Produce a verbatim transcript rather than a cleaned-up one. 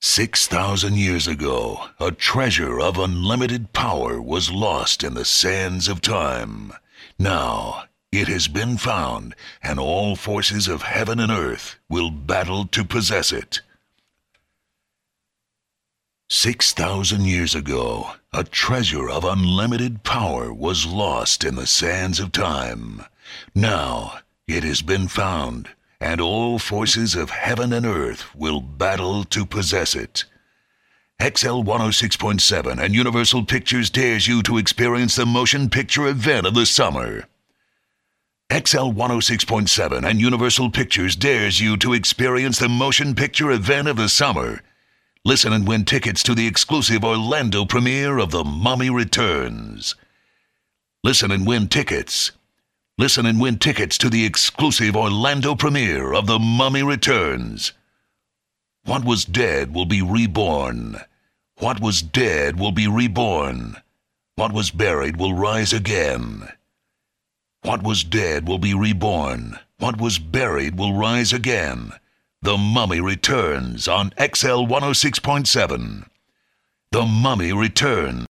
Six thousand years ago, a treasure of unlimited power was lost in the sands of time. Now, it has been found, and all forces of heaven and earth will battle to possess it. Six thousand years ago, a treasure of unlimited power was lost in the sands of time. Now, it has been found, and all forces of heaven and earth will battle to possess it. X L one oh six point seven and Universal Pictures dares you to experience the motion picture event of the summer. X L one oh six point seven and Universal Pictures dares you to experience the motion picture event of the summer. Listen and win tickets to the exclusive Orlando premiere of The Mummy Returns. Listen and win tickets. Listen and win tickets to the exclusive Orlando premiere of The Mummy Returns. What was dead will be reborn. What was dead will be reborn. What was buried will rise again. What was dead will be reborn. What was buried will rise again. The Mummy Returns on X L one oh six point seven. The Mummy Returns.